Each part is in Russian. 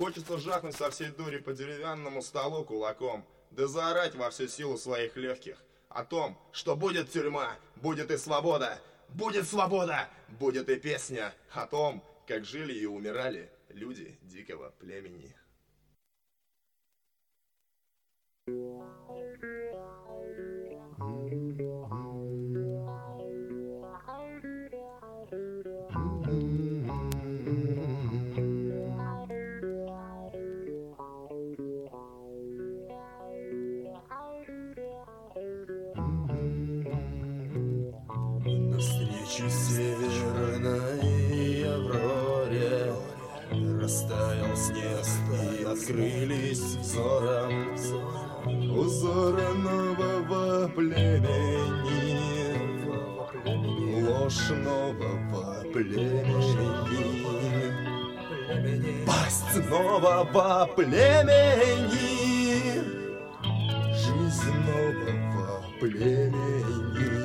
Хочется жахнуть со всей дури по деревянному столу кулаком, да заорать во всю силу своих легких о том, что будет тюрьма, будет и свобода, будет свобода, будет и песня о том, как жили и умирали люди дикого племени. Навстречу северной авроре растаял снег, и открылись взором узоры нового племени, ложь нового племени, пасть нового племени, жизнь нового племени.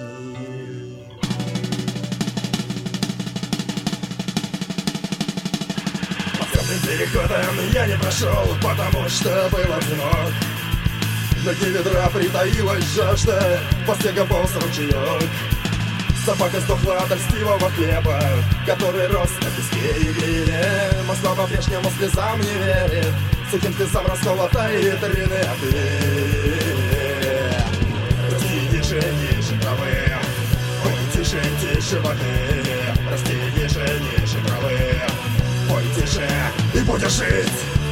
Переходом я не прошел, потому что был одинок. На дне ведра притаилась жажда, по снегу полз ручеек. Собака сдохла от льстивого хлеба, который рос на песке и глине. Москва по-прежнему слезам не верит, сухим слезам расколотой трины. А ты расти ниже травы, ой, тише воды. Расти ниже травы, ой, тише, и будешь жить.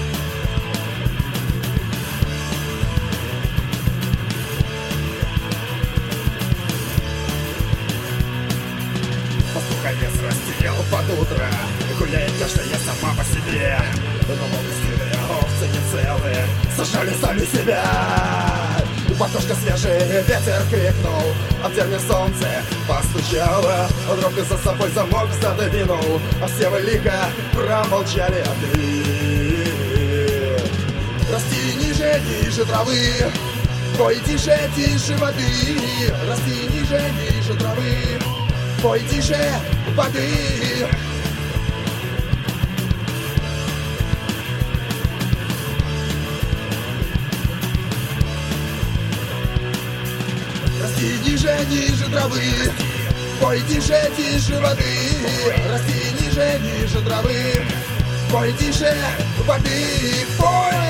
Пастуховец растерял под утро, гуляет каждая сама по себе. Но волнистые овцы не целые, сожрали сами себя. Пастушка свежий, ветер крикнул, а в терне солнце постучало. Он ровно за собой замок задвинул, а все вы лихо промолчали. А ты расти ниже травы, пой тише воды. Расти ниже травы, пой тише воды. Расти ниже травы, пой тише воды. Расти ниже травы, пой тише воды. Пой